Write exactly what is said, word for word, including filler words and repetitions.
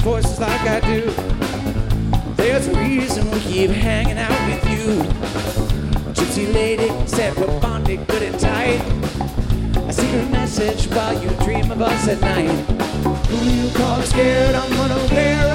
voices like I do. There's a reason we keep hanging out with you. Gypsy lady said we're bonded good and tight. A secret message while you dream of us at night. Who you call scared? I'm unaware